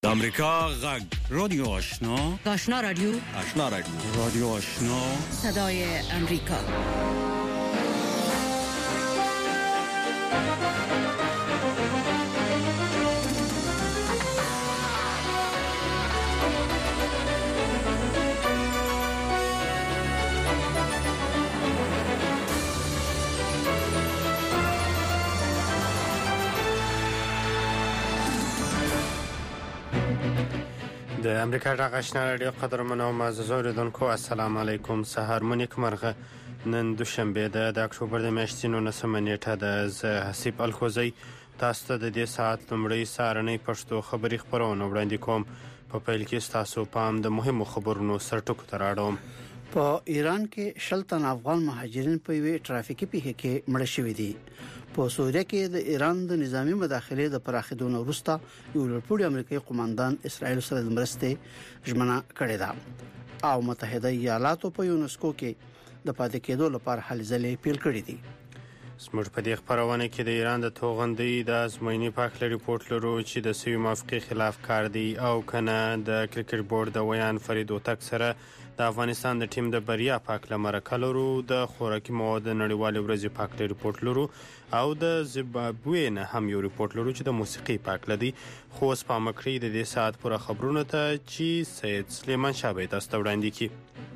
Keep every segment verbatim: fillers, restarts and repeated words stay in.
امریکا غږ رادیو آشنا آشنا رادیو آشنا رادیو رادیو آشنا صدای امریکا. د امریکا غږ آشنا رادیو قدرمنو او معزز اوریدونکو السلام علیکم. سحر مونیک مرغه نن دوشنبه ده د اکتوبر د میاشتې نولسمه نیټه ده. زه حسیب الخوزی تاسو ته د دې ساعت لومړی سارنۍ پښتو خبري خبرونه وړاندې کوم. په پیل کې تاسو پام د مهمو خبرونو سرټکو ته راوړم. په ایران کې شل تن افغان مهاجرین په وی ټرافیکي پیښه کې مړ شوي دي. په سوریه کې د ایران د نظامی مداخله د پراخېدو وروسته یو لوړپوړی امریکایي قوماندان اسرائیل سره د مرستې ژمنه کړې ده او متحده ایالاتو په یونسکو کې د پاتې کېدو لپاره هلې ځلې پیل کړې دي. زموږ په دې خبرونه کې د ایران د توغندۍ د ازموینې پاکله ریپورت لرو چې د سوي موافقې خلاف کار دی او کنه د کرکټ بورډ د ویان فرید اوتک سره د افغانستان د ټیم د بریا پاکله مرکه لرو. د خوراکي مواد نړیوال ورځې پاکله ریپورت لرو او د زیمبابوې نه هم یو ریپورت لرو چې د موسیقي پاکله دی. خو اوس په مکرې د دې ساعت پوره خبرونه ته چې سید سلیمان شاه تاسو ته وړاندې کی.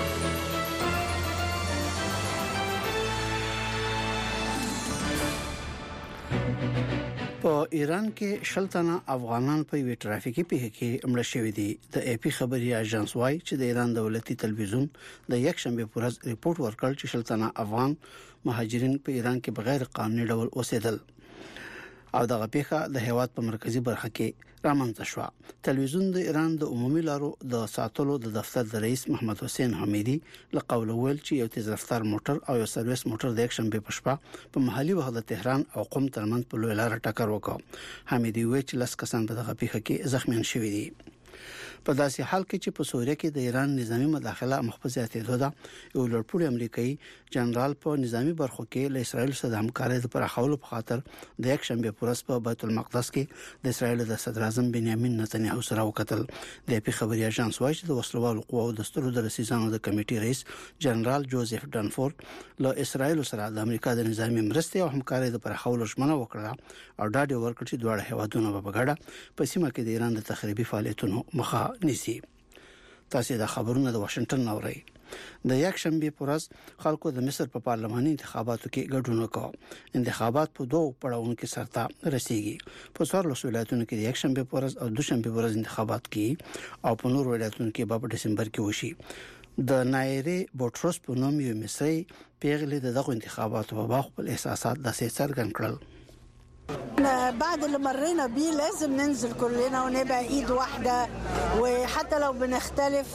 په ایران کې شل تنه افغانان په وی ټرافیکي پیښه کې مړ شوي دي. د ای پی خبري اژانس وايي چې د ایران دولتي تلویزیون د یک شنبه پر ورځ ریپورت ورکړ چې شل تنه افغان مهاجرین په ایران کې بغیر قانوني ډول اوسېدل او دغه پیښه د هیواد په مرکزی برخه کې رامنځته شو. تلویزیون د ایران د عمومي لارو د ساتلو د دفتر د رئیس محمد حسین حمیدی له قول ویل چې یو تیز رفتار موټر او یو سرویس موټر د یک شنبه په شپه په محلي وخت د تهران او قم ترمنځ په لوی لار ټکر وکړ. حمیدی ویل چې لاس کسان په دغه پیښه کې زخمیان شوي دي. په داسې حال کې چې په سوریه کې د ایران نظامی مداخله مخفزیاتې ده، یو لوړپوړی امریکایي جنرال په نظامی برخو کې له اسرایل سره همکاري د پراخولو په خاطر د یک شنبه پورس په بیت المقدس کې د اسرایل د صدر اعظم بنیامین نتنیاهو سره وکتل. د پی خبري اژانس وايي چې د وسلوالو قواو د سترو د رسیدانو د کمیټې رئیس جنرال جوزف ډانفورد له اسرایل سره د امریکا د نظامی مرستې او همکاري د پراخولو ژمنه وکړه او ډاډ ورکړ چې دواړه هیوادونه په ګډه په سیمه کې د ایران د تخریبي فعالیتونو مخه نیسي. تاسو د خبرونو د واشنگټن نوري. د یک شنبه پر ورځ خلکو د مصر په پارلماني انتخاباتو کې ګډون وکړ. انتخابات په دوه پړاوونو کې سرته رسیدي. په څوارلس ولایتونو کې د یک شنبه پر ورځ او دوشنبه پر ورځ انتخابات کې او په نور ولایتونو کې په دسمبر کې وشي. د نایری بوټروس په نوم یو مصری پیغلې دغه انتخاباتو په باغ خپل احساسات د څرګند کړل. بعد اللي مرينا بيه لازم ننزل كلنا ونبقى ايد واحده وحتى لو بنختلف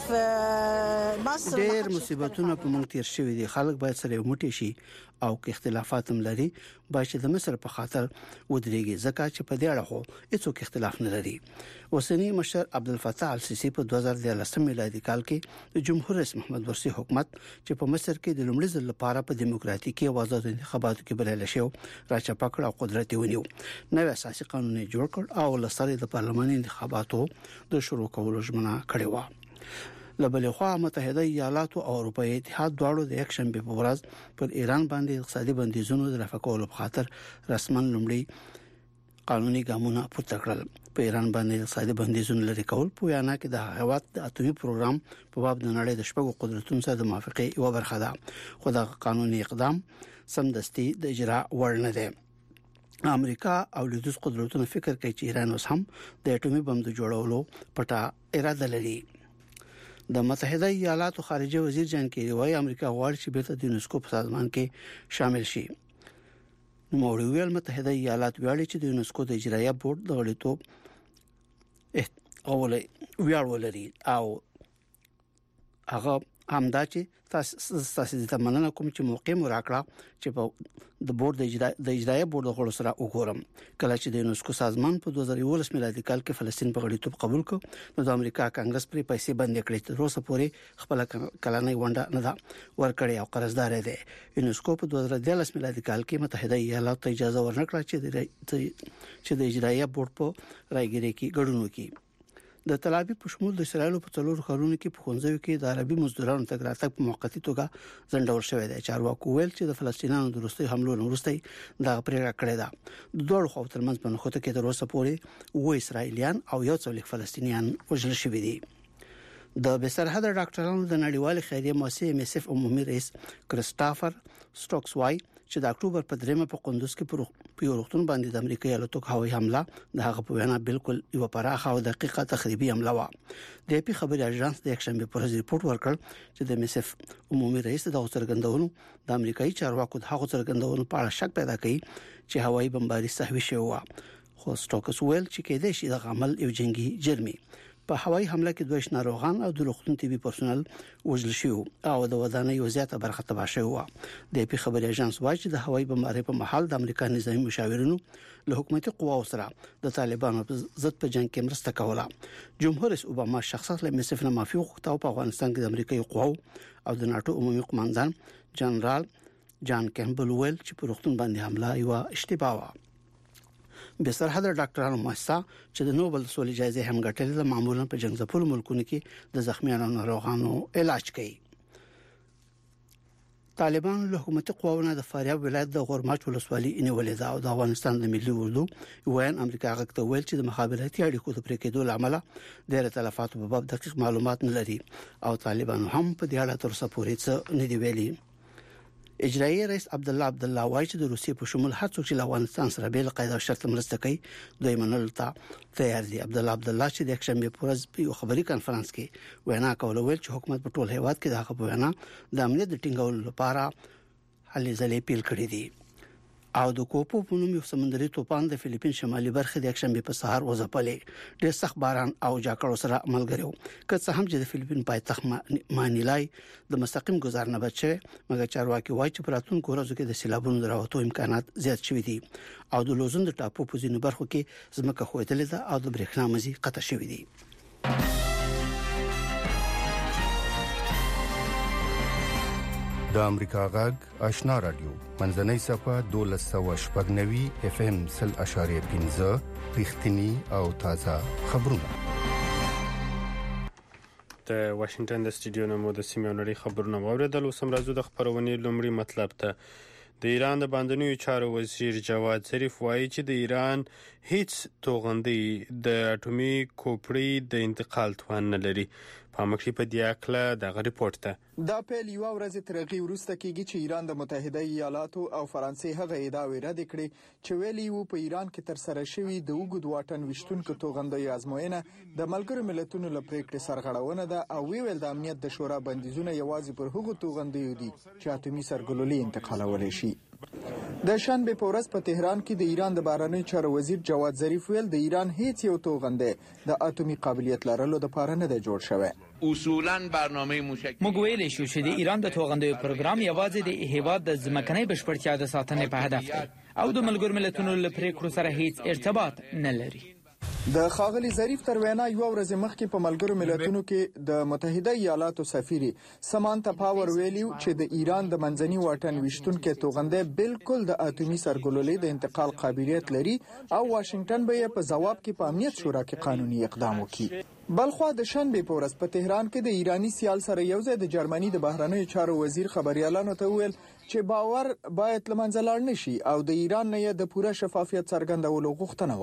مصر ډېر مصیبتونه په مونږ تیر شوي دي. خلک باید سره موټي شي او که اختلافات هم لري باید چې د مصر په خاطر ودرېږي ځکه چې په دې اړه خو هیڅ اختلاف نه لري. اوسنی مشر عبدالفتاح السیسی په دوه زره ديارلس میلادي کال کې د جمهور رئیس محمد مرسي حکومت چې په مصر کې د لومړي ځل لپاره په دیموکراتیکي او آزاد انتخاباتو کې بریالی شو راچپکړ او قدرت ونیو. نو اساسي قانون جوړ کړ او لسري د پارلماني انتخاباتو د شروع کولو ژمنه کړې و. لبل خو متحده ایالات او اروپאי اتحاد دواړو د یک شنبه په ورځ پر ایران باندې اقتصادي بندیزونو د رفع کولو په خاطر رسمن لومړی قانوني ګامونه پورته کړل. په ایران باندې اقتصادي بندیزونو لري کول په یانا کې د هیواد د اټومي پروګرام په باب د نړۍ د شپږو قدرتونو سره د موافقه یو برخه ده. خو دا قانوني اقدام سمدستي د اجرا وړ نه دی. امریکا او لویدیځ قدرتونو فکر کوي چې ایران اوس هم د اټومي بم د جوړولو پټه اراده لري. د متحده ایالاتو خارجه وزیر جان کیری وايي امریکا غواړي چې بیرته د یونسکو په سازمان کې شامل شي. نو موږ متحده ایالات ویاړي چې د یونسکو د اجرایه بورډ د غړیتوب اولې ویاړ ولري او هغه همدا چې تاسو تاسو د مننه کوم چې موقع مو راکړه چې په د بورډ د اجرا د اجرایه بورډ غړو سره وګورم. کله چې د یونسکو سازمان په دوه زره یولس میلادي کال کې فلسطین په غړیتوب قبول کړ نو د امریکا کانګرس پرې پیسې بندې کړې. تر اوسه پورې خپل کلانې ونډه نه ده ورکړې او قرضدار دی. یونسکو په دوه زره ديارلس میلادي کال کې متحده ایالاتو ته اجازه ورنکړه چې د چې د اجرایه بورډ په راګیري کې ګډون وکړي. د تل ابیب په شمول د اسرایل په څلورو ښارونو کې په خونځو کې د عربي مزدورانو تګ راتګ په موقتی توګه ځنډول شوی دی. چارواکو ویل چې د فلسطینیانو د وروستي حملو وروسته دا پریکړه کړې ده. د دوه خو ترمنځ په نخوته کې تر اوسه پورې و اسرایلیان او یو څو لیک فلسطینیان وژل شوي دي. د بسرحد ډاکټرانو د نړیوال خیریه مؤسسې ام اس اف عمومي رئیس کریسټافر سټوکس وايي چې د اکتوبر په دریمه په قندوز کې په یو وختون باندې د امریکا یالتو هوایي حمله د هغه په وینا بالکل یو پراخه او دقیقه تخریبي حمله و. د اپی خبري اژانس د یکشنبه پر ورځ ریپورت ورکړ چې د ام اس اف عمومي رئیس د څرګندونو د امریکایي چارواکو د هغه څرګندونو په اړه شک پیدا کړي چې هوایي بمباري صحوي شوی و. خو سټوکس ویل چې کېدای شي د عمل یو جنگي جرمي په هوایي حمله کې دوه ناروغان او د روغتون طبي پرسونل وژل شو او د ودانۍ یو زیاته برخه تباه شوه. د پی خبري اژانس وايي چې د هوایي بمبارۍ په محل د امریکا نظامی مشاورینو له حکومتي قواو سره د طالبانو په ضد په جنگ کې مرسته کوله. جمهور رئیس اوباما شخصا له مسفنه مافي وغوښته په افغانستان کې د امریکایي قواو او د ناتو عمومي قوماندان جنرال جان کیمبل ویل چې په روغتون باندې حمله یو اشتباه و. بسرحد ډاکټرانو مؤسسه چې د نوبل سولې جایزه هم ګټلې ده معمولا په جنگ ځپلو ملکونو کې د زخمیانو ناروغانو علاج کوي. طالبان له حکومتي قواوو د فاریاب ولایت د غورماچ ولسوالۍ نیولې ده او د افغانستان د ملي اردو وین امریکا غږ ویل چې د مخابراتي اړیکو د پرې کېدو لامل ډېر تلفات په باب دقیق معلومات نه لري او طالبان هم په دې اړه تر څه پورې څه نه دی ویلي. اجرایی رئیس عبد الله عبد الله وايي چې د روسیې په شمول هر څوک چې له افغانستان سره بیل قاعده شرط مرسته کوي دوی منل ته تیار دي. عبد الله عبد الله چې د یکشنبه په ورځ په خبري کانفرنس کې وینا کوله ویل چې حکومت په ټول هیواد کې د هغه په وینا د امنیت د ټینګولو لپاره هلې ځلې پیل کړې دي. او د کوپو په نوم یو سمندري طوفان د فلیپین شمالي برخه د یکشنبه په سهار وځپلې. ډېر سخت باران او جاکړو سره ملګری و. که څه هم چې د فلیپین پایتخت مانیلای د مستقیم گزار نه بچي مګر چارواکي وایي چې پراتون کورازو کې د سیلابونو دراوتو امکانات زیات شوي دي او د لوزون د ټاپو په ځینو برخو کې ځمکه خوېدلې ده او د برېښنا مزي قطع شوي دي. د امریکا غږ آشنا رادیو منځنۍ صفه دولس سوه شپږ نوي اف ام سل اشاریه پنځه رښتینی او تازه خبرونه. د واشنگټن د سټډیو نه مو د سیمې نړۍ خبرونه واوریدل. اوس هم راځو د خبرونې لومړی مطلب ته. د ایران د باندنیو چارو وزیر جواد ظریف وایي چې د ایران هیڅ توغندي د اټومي کوپړې د انتقال توان نه لري. پامکړي په دې اړه دغه ریپورت ته دا پیل یو ورځ ترغي ورسته کېږي چې ایران د متحده ایالاتو او فرانسې هغه ادعا رد کړې چې ویلي وو په ایران کې تر سره شوی د وګد واټن وشتونکو توغندي ازموینه د ملګرو ملتونو لپاره سرغړونه ده او ویل د امنیت د شورا بندیزونه یوازې پر هغو توغندي دي چې اټومي سرګلولې انتقالول شي. د شنبه په ورځ په تهران کې د ایران د بهرنیو چارو وزیر جواد ظریف ویل د ایران هیڅ یو توغنده د اټومي قابلیت لرلو لپاره نه دی جوړ شوی. اصولاً برنامه موشک موږ ویلې شو چې د ایران د توغندیو پروګرام یوازې د هیواد د ځمکنۍ بشپړتیا د ساتنې په هدف دی او د ملګرو ملتونو له پریکړو سره هیڅ ارتباط نه لري. د خاغلی ظریف تر وینا یو ورځ مخکې په ملګرو ملتونو کې د متحده ایالاتو سفیر سمانتا پاور ویلیو چې د ایران د منځني واټن وشتونکو توغنده بالکل د اټومي سرګلولې د انتقال قابلیت لري او واشنگټن به په جواب کې په امنیت شورا کې قانوني اقدام وکړي. بلخوا د شنبه په ورځ په تهران کې د ایرانی سیال سره یو ځای د جرمني د بهرنیو چارو وزیر خبريالانو ته ویل چې باور باید لمنځه لاړ نشي او د ایران نه د پوره شفافیت څرګندولو غوښتنه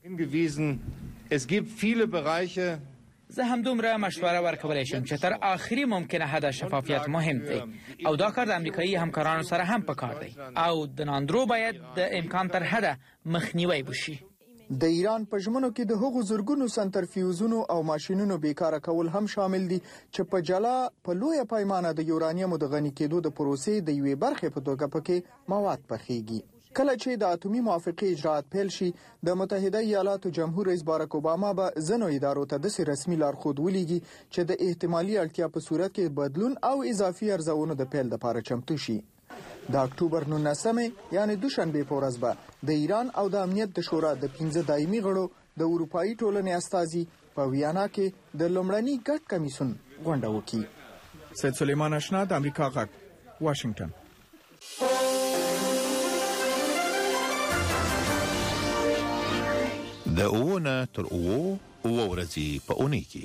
وکړه. Es gibt viele Bereiche زه هم دومره مشوره ورکولای شم چې تر آخري ممکنه حد شفافیت مهم دی او دا کار د امریکایي همکارانو سره هم پکار دی او د ناندرو باید د امکان تر حد مخنیوي وشي. د ایران په ژمنو کې د هغو زورګونو سنترفیوزونو او ماشينونو بیکاره کول هم شامل دي چې په جلا په لوی پیمانه د یورانیم د غني کېدو د پروسې د یوې برخې په توګه پکې مواد پخېږي. کله چې د اټومي موافقې اجرات پیل شي د متحده ایالاتو جمهور رئیس باراک اوباما به زنو ادارو ته د رسمي لارښود ولېږي چې د احتمالي اړتیا په صورت کې بدلون او اضافي ارزونو د پیل لپاره چمتو شي. د اکتوبر نولسمې یعنی دوشنبه په ورځ به د ایران او د امنیت د شورا د پنځه دایمي غړو د اروپאי ټولنې استازي په ویانا کې د لومړني ګډ کمیسون غونډه وکړه. سید سلیمان آشنا د امریکا غږ واشنگټن. د اوونه تر اوو او ورځې په اونۍ کې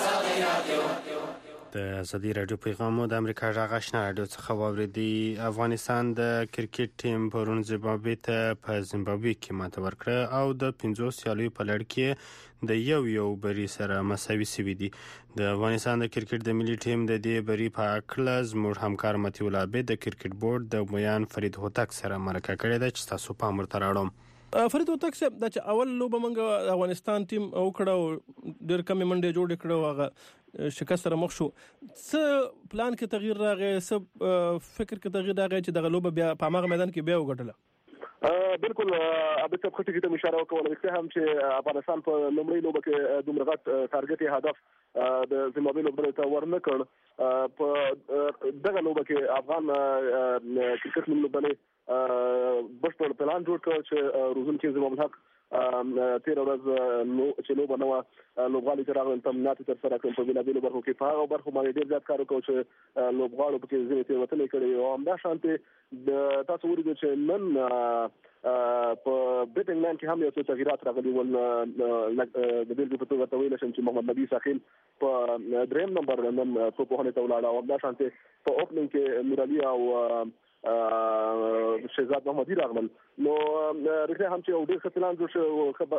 د ازادي رادیو پیغامو د امریکا غږ آشنا رادیو څخه واوریدي. افغانستان د کرکټ ټیم پرون زیمبابوې ته په زیمبابوې کې ماته ورکړه او د پنځو سیالیو په لړ کې د یو یو بری سره مساوي شوي دي. د افغانستان د کرکټ د ملي ټیم د دې بری په اړه زموږ همکار متي الله عبد د کرکټ بورډ د بیان فرید هوتک سره مرکه کړې ده چې تاسو پام ورته راوړم. فرید هوتک صاحب د اول لوبه منګ افغانستان ټیم او کړه ډېر کم منډه جوړ کړه هغه شکست سره مخ شو. څه پلان کې تغییر راغی، څه فکر کې تغییر راغی چې د لوبه بیا په هغه میدان کې بیا وګټله؟ بالکل ابي صاحب خټي کې ته اشاره وکړه چې هم چې افغانستان په لومړۍ لوبه کې دومره غټ ټارګټ هدف د زیمبابوې لوبډلې ته ورنه کړ. په دغه لوبه کې افغان کرکټ لوبډلې بشپړ پلان جوړ کړ چې روزونکي زموږ حق تیر ورځ چې لوبه نو لوبغالي تر هغه تمنات تر سره کوم په بلا بیلو برخو کې په هغه برخو باندې ډیر زیات کار وکړ چې لوبغاړو په کې ځینې تیر وته کړي او همدا شانته تاسو ورته چې نن په بیټینګ لاین کې هم یو څه تغیرات راغلي ول. د دې په توګه تویل شم چې محمد نبی ساحل په دریم نمبر نن په پوهنه تولاړه او همدا شانته په اوپننګ کې نورالي او شهزاد محمدي راغلل. نو رښتیا هم چې ډېر ښه پلان جوړ شو،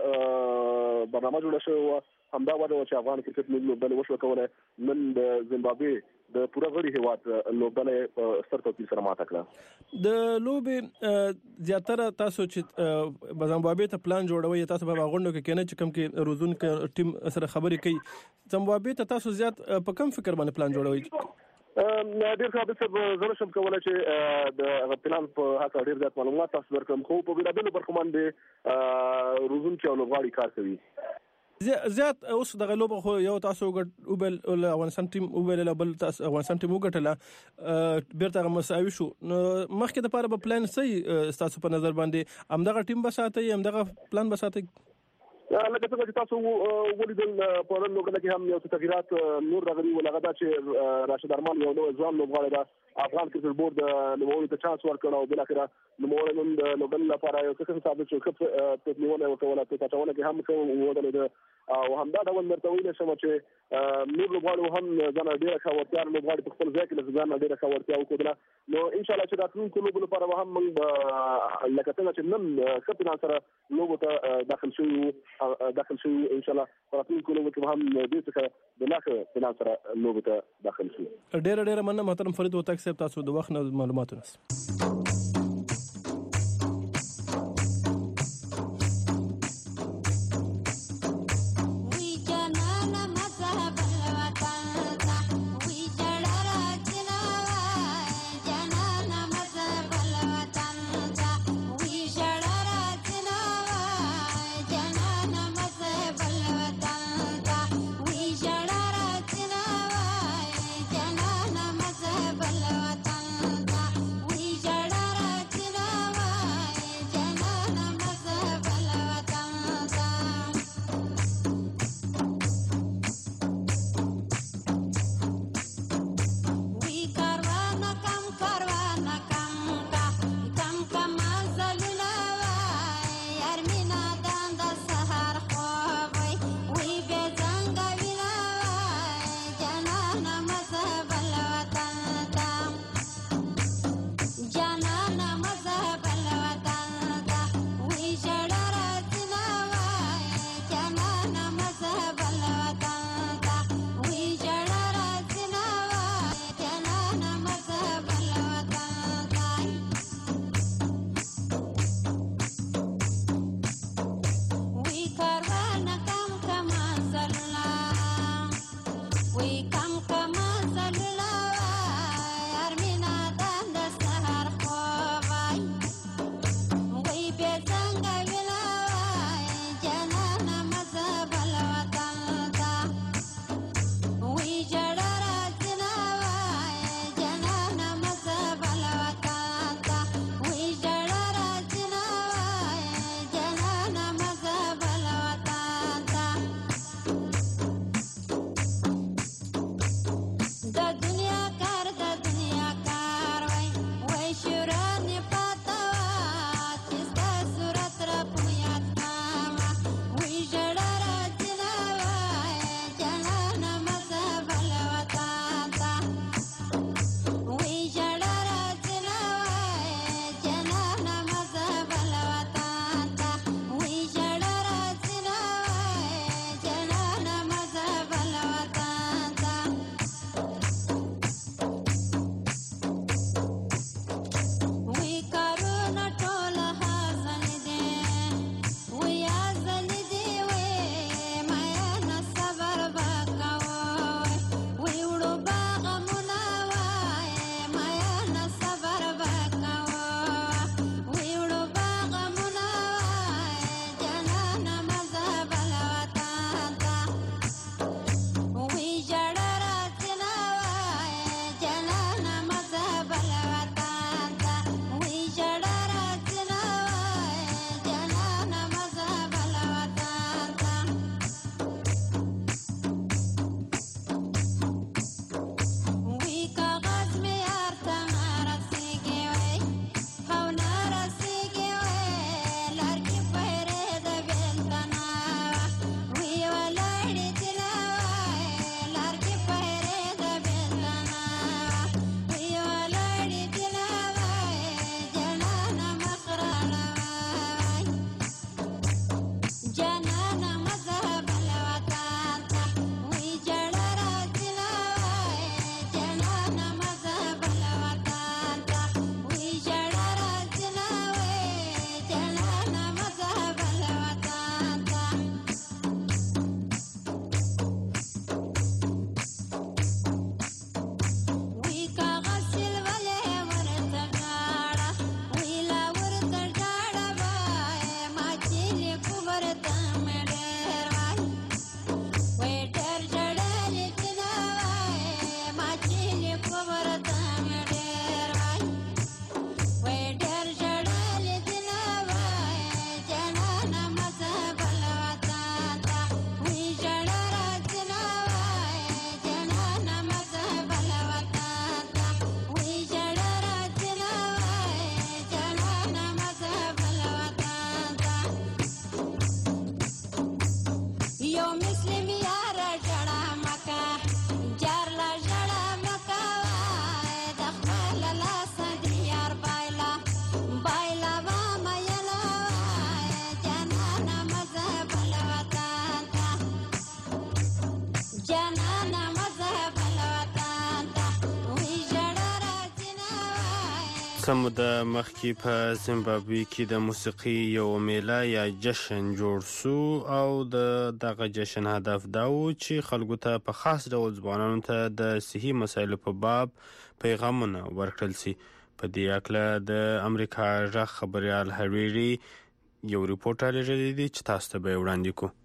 برنامه جوړه شو، همدا وجه چې افغان کرکټ لوبډلې وشو کولای نن د زیمبابوې د پوره غړي هیواد لوبډلې ستر توپیر سره ماته کړه. د لوبې زیاتره تاسو چې زیمبابوې ته پلان جوړوي، تاسو په غونډو کې کینې چې کوم کې روزون کې ټیم سره خبرې کوي، زیمبابوې ته تاسو زیات په کوم فکر باندې پلان جوړوي؟ ډیر ښه به زه شم کولای چې د پلان په حق ډیر زیات معلومات تاسو ورکړم، خو په بیلابیلو برخو باندې روزونکي او لوبغاړي کار کوي. زیات اوس د غلوب خو یو تاسو وبل افغانستان ټیم وبل بل تاسو افغانستان ټیم وګټله بیرته مساوي شو. مخکې د پاره په پلان صحیح تاسو په نظر باندې همدغه ټیم بساتي، همدغه پلان بساتي؟ لکه څنګه چې تاسو ولیدل په نن لوګل کې هم یو څه تغیرات نور راغلي ولغه دا چې راشد ارمان یو نو ځوان لوبغاړی دا افغان کرکټ بورډ نوموړي ته چانس ورکړ او بل اخره نوموړي نن د لوګل لپاره یو څه ثابت شو چې په نیونه وکوله په تاونه کې هم کوم ودل او همدا ډول مرته ویل شم چې نور لوبغاړي هم ځان ډیر ښه ورته لوبغاړي په خپل ځای کې ځان ډیر ښه ورته او کړه. نو ان شاء الله چې راتلونکو لوبو لپاره هم موږ لکه څنګه چې نن خپل سره لوبو ته داخل شو داخل شو ان شاء الله راتلونکو لوبو کې هم دې څخه د لاخه فینال سره لوبو ته داخل شو. ډیر ډیر مننه محترم فرید هوتک صاحب، تاسو د وخت معلوماتونه. We سموده مخکې په زیمبابوې کې د موسیقي یو میله یا جشن جوړ سو او د دغه جشن هدف دا و چې خلکو ته په خاص ډول ځوانانو ته د صحي مسایلو په باب پیغامونه ورکړل سي. په دې اړه د امریکا غږ خبريال هریری یو ریپورټ لري چې تاسو ته به وړاندې کوو.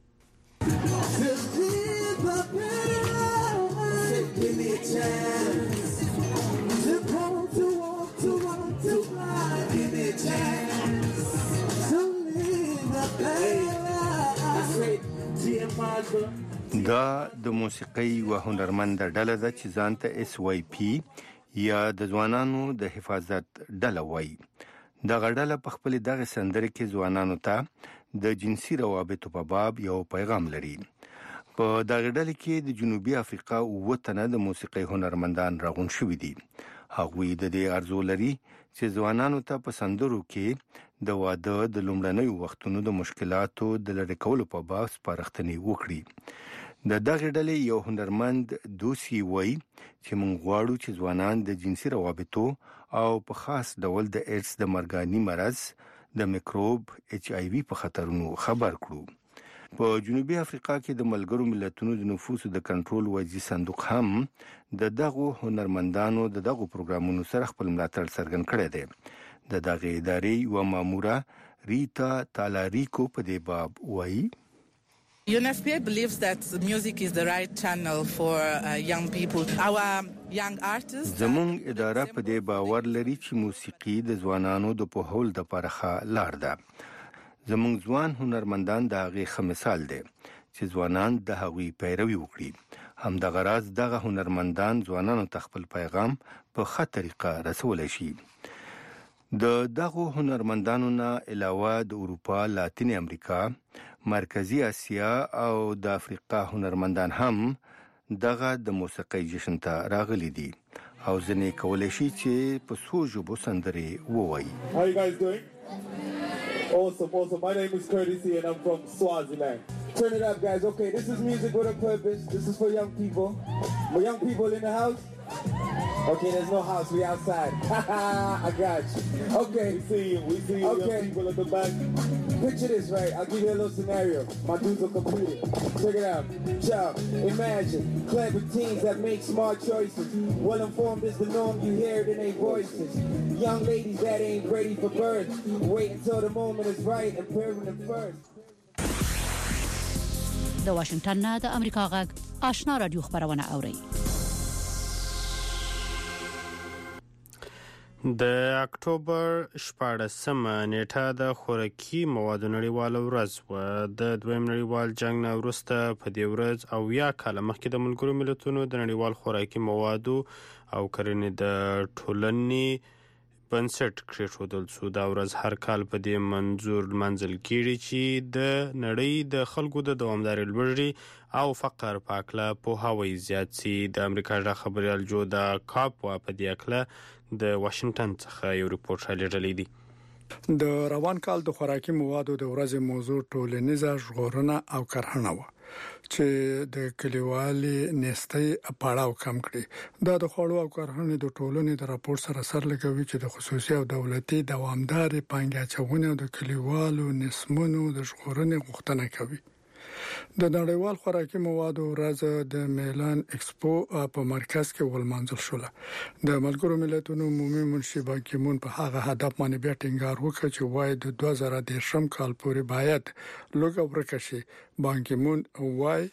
دا د موسیقي و هنرمند ډله ده چې ځان ته اس واي پی یا د ځوانانو د حفاظت ډله وایي. دغه ډله په خپل دغه سندره کې ځوانانو ته د جنسي روابطو په باب یو پیغام لري. په دغه ډله کې د جنوبي افریقا اووه تنه د موسیقي هنرمندان راغون شوي دي. هغوی د دې ارزو لري چې ځوانانو ته په سندرو کې د واده د لومړنیو وختونو د مشکلاتو د لرې کولو په باب سپارښتنې وکړي. د دغه ډلې یو هنرمند دوسی وایي چې موږ غواړو چې ځوانان د جنسي روابطو او په خاص ډول د ایډز د مرګاني مرض د میکروب ایچ آی وی په خطرونو خبر کړو. په جنوبي افریقا کې د ملګرو ملتونو د نفوسو د کنټرول وایي صندوق هم د دغو هنرمندانو د دغو پروګرامونو سره خپل ملاتړ څرګند کړی دی. د دغه ادارې یو ماموره ریتا تالاریکو په دې باب وایي U N F P A believes that music is the right channel for uh, young people. Our young artists زمونږ اداره په دې باور لري چې موسیقي د ځوانانو د پوهول د پرخه لار ده. زمونږ ځوان هنرمندان د هغې ښه مثال دی چې ځوانان د هغوی پیروي وکړي. همدغه راز دغه هنرمندان ځوانانو ته خپل پیغام په ښه طریقه رسولی شي. د دغو هنرمندانو نه علاوه د اروپا، لاتین امریکا، مرکزی اسیا او د افریقا هنرمندان هم دغه د موسیقي جشن ته راغلي دي او ځنې کولای شي چې په څو ژبو سندرې ووایي. How are you guys doing? Awesome, awesome. My name is Curtis and I'm from Swaziland. Turn it up, guys. Okay, this is music with a purpose. This is for young people. For young people in the house. Okay, there's no house. We outside. I got you. Okay. We see you. We see you. Okay. Young people at the back. Picture this, right? I'll give you a little scenario. My dudes will complete it. Check it out. Ciao. Imagine clever teens that make smart choices. Well informed is the norm. You hear it in their voices. Young ladies that ain't ready for birth. Wait until the moment is right and parent them first. د واشنگټن نه د امریکا غږ آشنا رادیو خبرونه اوري. د اکتوبر شپاړسمه نیټه د خوراکي موادو نړیواله ورځ وه. د دویم نړیوال جنګ نه وروسته په دې ورځ اویا کاله مخکې د ملګرو ملتونو د نړیوال خوراکي موادو او کرنې د ټولنې بنسټ کېښودل سو. دا ورځ هر کال په دې منظور لمانځل کېږي چې د نړۍ د خلکو د دوامدارې لوږې او فقر په هکله پوهاوی زیات سي. د امریکا غږ خبریال جو دا کاپوا په دې هکله د واشنگټن څخه یو ریپورټ رالیږلی دی. د روان کال د خوراکي موادو د ورځې موضوع ټولنیزه ژغورنه او کرهڼه وه چې د کلیوالي نېستۍ پړاو کم کړي. دا د خوړو او کرهڼې د ټولنې د راپور سره سر لګوي چې د خصوصي او دولتي دوامدارې پانګې اچونې او د کلیوالو نسمونو د ژغورنې غوښتنه کوي. د نړیوال خوراکي موادو ورځ د میلان ایکسپو په مرکز کې ولمانځل شوه. د ملګرو ملتونو عمومي منشي بان کی مون په هغه هدف باندې بیا ټینګار وکړ چې وایي د دوه زره دېرشم کال پورې باید لوږه ورکه شي. بان کی مون وایي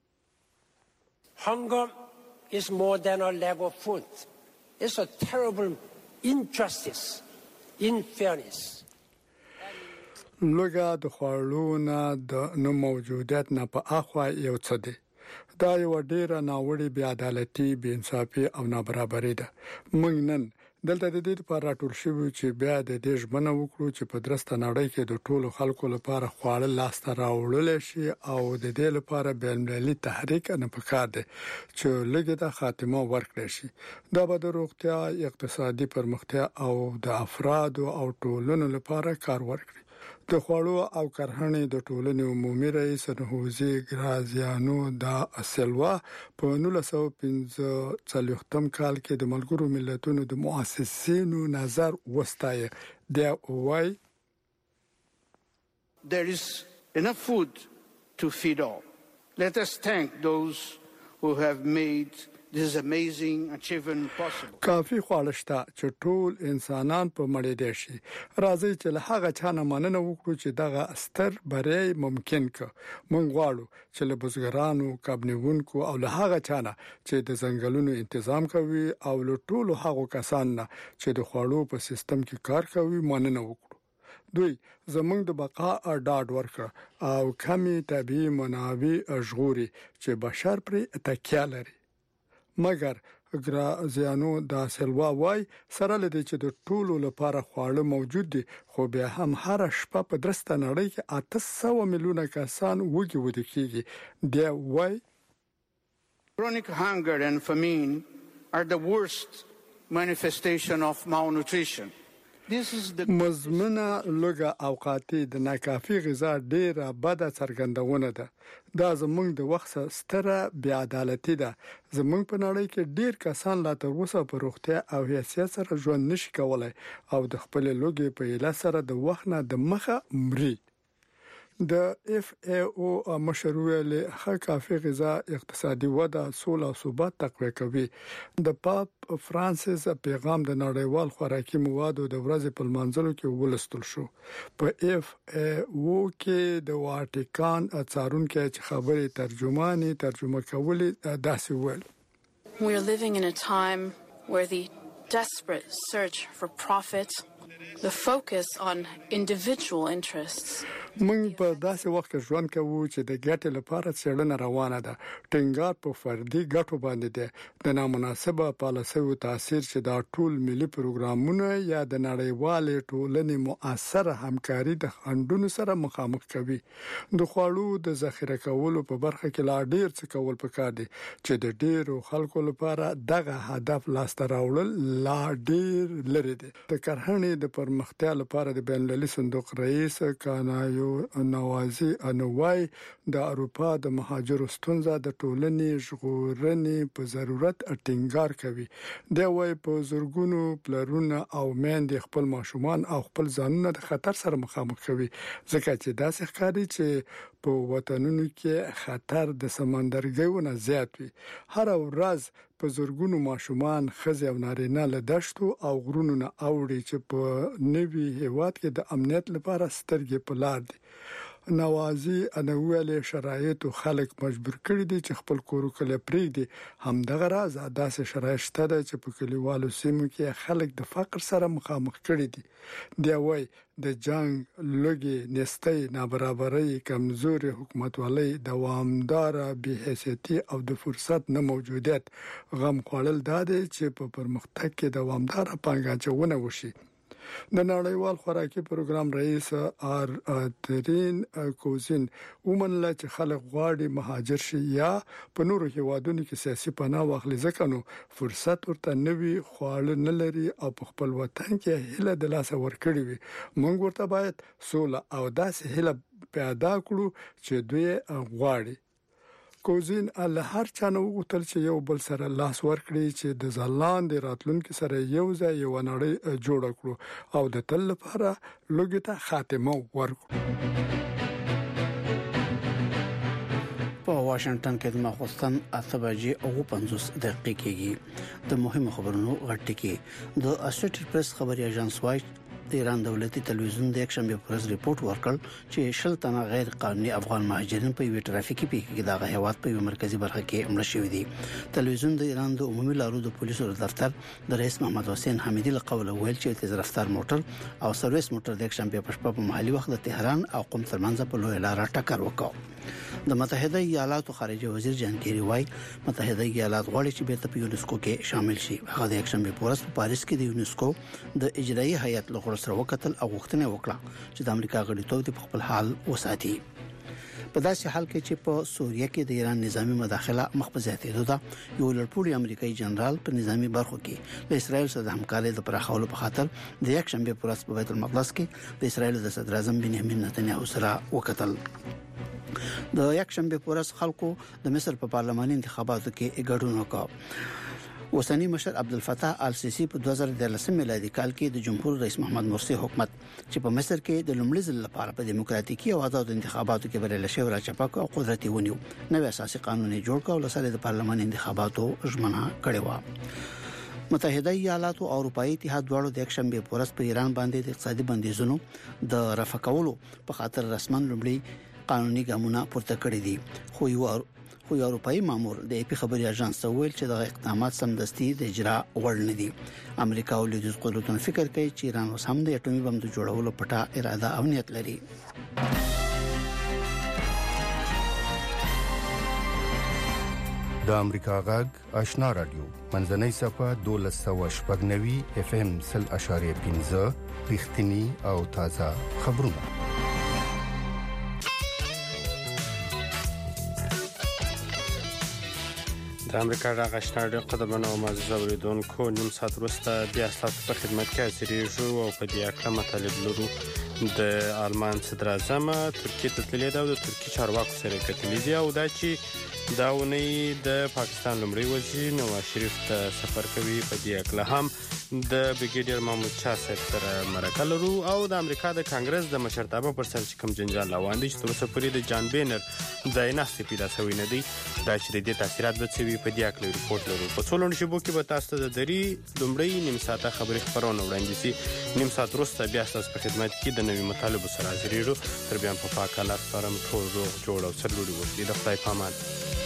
Hunger is more than a lack of food. It's a terrible injustice, unfairness. لوږه د خوړو نه د نه موجودیت نه په اخوا یو څه دی. دا یو ډیره ناوړي بې عدالتي، بې انصافي او نابرابري ده. موږ نن دلته د دې لپاره راټول شوو چې بیا د دې ژمنه وکړو چې په درسته نړۍ کې د ټولو خلکو لپاره خواړه لاسته راوړل شي او د دې لپاره بین‌المللي تحریک نه پکار دی چې لږه د خاتمه ورکړي شي. دا به د روغتیا، اقتصادي پرمختیا او د افراد او ټولنو لپاره کار ورکړي. د خوړو او کرهڼې د ټولنې عمومي رئیس نهوزي ګرازیانو دا سلوا په نولس سوه پنځه څلوېښتم کال کې د ملګرو ملتونو د مؤسسینو نظر وستایه. دا وای There is enough food to feed all. Let us thank those who have made this amazing achievement possible. کافي خواړه شته چې ټول انسانان په مړې دي شي. راځي چې له هغه چا نه مننه وکړو چې دغه ستر بری ممکن ک. مونږ غواړو چې له بزګرانو، کابنیونکو او له هغه چا نه چې د ځنګلونو تنظیم کوي او له ټولو هغو کسانو نه چې د خوړو په سیستم کې کار کوي مننه وکړو. دوی زمونږ د بقا اډاډ ورکړ او کمی طبيعي منابع ژغوري چې بشر پر تکیه لري. مګر ګرازیانو دا سلوا وای سره لدی چې د ټولو لپاره خواړه موجود دي خو بیا هم هر شپه په درسته نړۍ کې اته سوه میلیونه کسان وږي ودی کیږي. دی وای Chronic hunger and famine are the worst manifestation of malnutrition. مزمنه لږه اوقاتي د ناکافي غذا ډیره بده څرګندونه ده. دا زموږ د وخت ستره بې عدالتي ده. زموږ په نړۍ کې ډیر کسان لا تر اوسه په روغتیا او حیثیت سره ژوند نشي کولای او د خپل لوګي په اله سره د وخت نه د مخه مري. د اف ای او مشروع له کافي غذا اقتصادي وده سول او ثبات تقویه کوي. د پاپ فرانسیس پیغام د نړیوال خوراکي موادو د ورځې په منځلو کې ولستل شو. په اف ای او کې د واتیکان څارونکو چې خبري ترجماني ترجمه کولې داسې ویل. We are living in a time where the desperate search for profit, the focus on individual interests. موږ په داسې وخت کې ژوند کوو چې د ګټې لپاره څېړنه روانه ده. ټینګار په فردي ګټو باندې ده. د نامناسبه پالیسیو تاثیر چې دا ټول ملي پروګرامونه یا د نړیوالې ټولنې مؤثره همکاري د خنډونو سره مخامخ کوي. د خوړو د ذخیره کولو په برخه کې لا ډیر څه کول پکار دي چې د ډیرو خلکو لپاره دغه هدف لاسته راوړل لا ډیر لري دي. د کرهڼې د پرمختیا لپاره د بین المللي صندوق رئیس کانایو نوازي انوای د اروپا د مهاجرو ستونزه د ټولنې ژغورنې په ضرورت ټینګار کوي. دا وایي په زورګونو پلرونه او میندې خپل ماشومان او خپل ځانونه د خطر سره مخامخ کوي ځکه چې داسې ښکاري چې په وطنونو کې خطر د سمندرګیو نه زیات وي. هر ورځ په زورګونو ماشومان خزې او نارینه له دشتو او غرونو نه اوړي چې په نوي هیواد کې د امنیت لپاره سترګې په لار دي. نوازي انویل شرایط خلک مجبور کړي دي چې خپل کور کله پریږدي. همدغه راز داسې شرایط شته چې په کلیوالو سیمو کې خلک د فقر سره مخامخ کړي دي. دی وای د جنگ لګي نستۍ نابرابرۍ کمزوري حکومتوالۍ دوامدار بې حیثیتي او د فرصت نه موجودیت غم خوړل داده چې په پرمختګ کې دوامدار پانګاچونه وشي. د نړیوال خوراکي پروګرام رئیس آر ترین کوزین ومنله چې خلک غواړي مهاجر شي یا په نورو هیوادونو کې سیاسي پناه واخلي ځکه نو فرصت ورته نوي خواړه نه لري او په خپل وطن کې هله د لاس ورکړي وي. موږ ورته باید سوله او داسې هله پیدا کړو چې دوی غواړي. کوزین له هر چا نه وغوښتل چې یو بل سره لاس ورکړي چې د ځلاند راتلونکو سره یو ځای یو نړۍ جوړ کړو او د تل لپاره لوګي ته خاتمه ورکړو. په واشنگټن کې د ماخوستن اته بجې او پنځوس دقیقې کېږي. د مهمو خبرونو غټکی د اسوسییټډ پریس خبري اژانس وایي د ایران دولتي تلویزیون د یک شنبه پر ورځ ریپورت ورکړ چې شل تنه غیر قانوني افغان مهاجرین په یو ټرافیکي پیښه کې د هیواد په یو مرکزی برخه کې مړه شوي دي. تلویزیون د ایران د عمومي لارو د پولیسو دفتر د رئیس محمد حسین حمیدی له قوله ویل چې تیز رفتار موټر او سرویس موټر د یک شنبه په شپه په محلي وخت د تهران او قم ترمنځ په لوی لار ټکر وکړ. د متحده ایالاتو خارجه وزیر جان کیری وای متحده ایالات غواړي چې بیرته په یونسکو کې شامل شي. هغه د یک شنبه په ورځ په پاریس کې د یونسکو د اجرایي هیئت له غړو سره وکتل او غوښتنه وکړه چې د امریکا غړیتوب په خپل حال وساتي. په داسې حال کې چې په سوریه کې د ایران نظامی مداخله مخ په زیاتېدو ده. یو لړپوړی امریکایي جنرال په نظامی برخو کې له اسرایل سره د همکارۍ د پراخولو په خاطر د یک شنبه پر ورځ په بیت المقدس کې د اسرایل د صدر اعظم بنیامین نتنیاهو سره وکتل. د یک شنبه پر ورځ خلکو د مصر په پارلماني انتخاباتو کې ګډون وکړ. اوسنی مشر عبدالفتاح السیسی په دوه زره دولس میلادي کال کې د جمهور رئیس محمد مرسی حکومت چې په مصر کې د لومړي ځل لپاره په دیموکراتیکي او آزاد انتخاباتو کې بریالی شو راچپک او قدرت ونیو. نوې اساسي قانون یې جوړ کړ او لسره د پارلماني انتخاباتو ژمنه کړې و. متحده ایالات او اروپאי اتحاد دواړو د یک شنبه په ورځ په ایران باندې د اقتصادي بندیزونو د رفع کولو په خاطر رسمن لومړي قانوني ګامونه پورته کړی دي. خو یو خو اروپאי مامور د اپی خبري اژانس ته ویل چې د اقدامات سمدستي د اجرا وړ نه دي. امریکا او لویدیځ قدرتونو فکر کوي چې ایران اوس هم د اټومي بم د جوړولو پټه اراده او نیت لري. د امریکا غږ آشنا رادیو منځنۍ صفه دولس سوه شپږ نوي اف ام سل اشاریه پنځه رښتینی او تازه خبرونه. د امریکا غږ آشنا رادیو قدمونه او معزز اوریدونکو نیم ساعت وروسته بیا ستاسو په خدمت کې حاضرېږو او په دې اړه مطالب لرو. د آلمان صدر اعظم ترکیې ته تللی دی او د ترکیې چارواکو سره کتلي دي او دا چې دا ونی د پاکستان لومړي وزیر نواز شریف ته سفر کوي. په دې اړه هم د بریګیډیر محمود شاه صاحب سره مرکه لرو او د امریکا د کانګرس د مشرتابه پر سر چې کوم جنجال روان دي چې تر اوسه پورې د جان بینر ځای نهسته پیدا شوی نه دی. دا چې د دې تاثیرات به څه وي په دې اړه ریپورت لرو. په څو لنډو شیبو کې به تاسو ته د دري لومړی نیم ساعته خبري خبرونه وړاندې شي. نیم ساعت وروسته بیا تاسو په خدمت کې د نوي مطالبو سره حاضرېږو. تر بیا په پاک حالت سره ټول روغ جوړ او سرلوړي اوسئ. د خدای په امان.